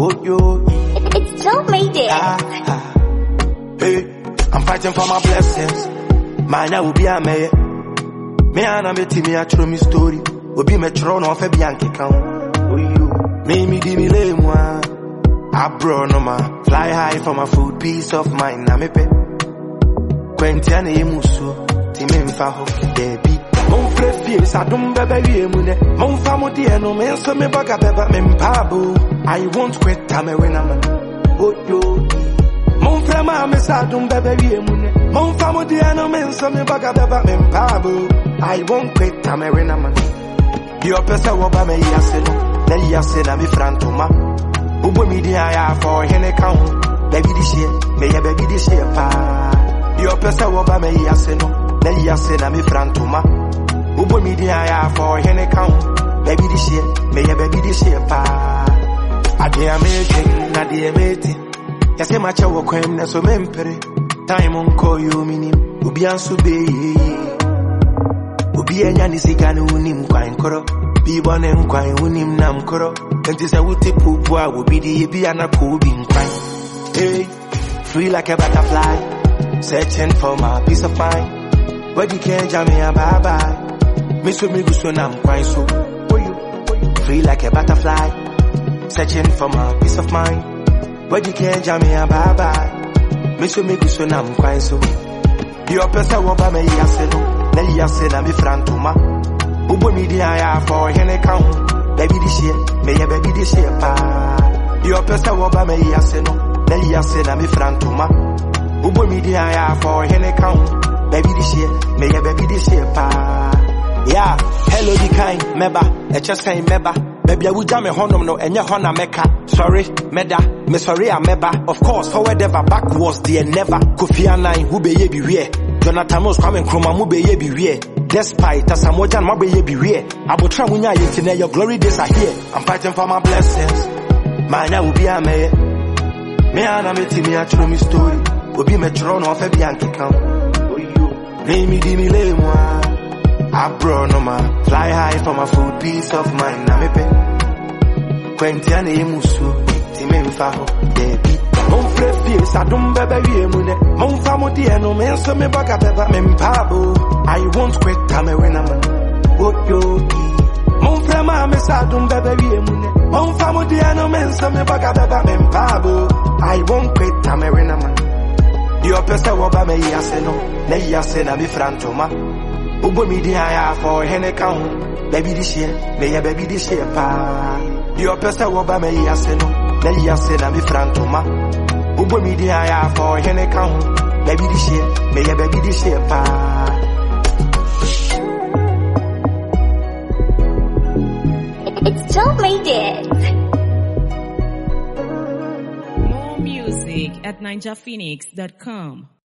Oh, yo. It's Joe made it. Hey, I'm fighting for my blessings. Mine will be a mayor. Me and me team, I show me story. Will be me throne off a Bianchi count. Oh, you. Me give me lay moi. I brought no ma. Fly high for my food, peace of mind. Na me pe. Quentiane Musu. Timen Faho, baby. Mon frère fils, I don't baby mune. Mon family no men so me baga beba men pabo. I won't quit time when I'm oh yo. Mon frère ma me sa don't baby mune. Mon family no men so me baga beba men pabo. I won't quit time when I'm your person will buy me yaseno. Na yasena mi frantoma. Ubo mi dia ya for hene count. Baby this year, me ya baby this year pa. Your person will buy me yaseno. Na yasena mi frantoma. Ubo mi dia ya for hene count. Baby this year, me ya baby this year pa. Ade amazing, na de amazing. Yase macha wo kwem na so mempere. Time unko you minim. Ubi ansu be. Ubi enya ni sika ni unim kwa nkoro. Bibo ne nkwa unim na mkoro. Enti se wuti pupu a ubi di ebi anako ubi nkwa. Hey, free like a butterfly. Searching for my peace of mind. But you can't jam me a bye-bye. Miss with me gusto na mkwa so. Free like a butterfly. Searching for my peace of mind. But you can't jam me a bye-bye. Miss with me gusto na mkwa so. Your person will buy me yaseno. Na yasena mi frantoma. Ubo mi dia ya for hene count. Baby this year, me ya baby this year pa. Your person will buy me yaseno. Na yasena mi frantoma. Ubo mi dia ya for hene count. Baby this year, me ya baby this year pa. Yeah, hello the kind meba, just saying meba. Baby I will jam me honum no enya hona meka. Sorry, meda, me sorry I meba. Of course, forward ever, backwards there never. Kofi Annan who be ye be we. Jonathan Moss coming chroma mu be ye be we. Despite Asamojan ma be ye be we. Abotra munya yetine your glory days are here. I'm fighting for my blessings. Mine will be a mayor. Me and me team I show me story. Will be me throne off a Bianchi count. Oh you. Me give me lay moi. I brought no ma. Fly high for my food, peace of mind. Na me pe. Quentiane Musu. Timen Faho, baby. Mon frère fils, I don't baby mune. Mon family no men so me baga beba men pabo. I won't quit time when I'm oh yo. Mon frère ma me sa don't baby mune. Mon family no men so me baga beba men pabo. I won't quit time when I'm your person will buy me yaseno. Na yasena mi frantoma. Ubo mi dia ya for hene count. Baby this year, me ya baby this year pa. Your person will buy me yaseno. Na yasena mi frantoma. Ubo mi dia ya for hene count. Baby this year, me ya baby this year pa. It's Joe made it. More music at ninjaphoenix.com.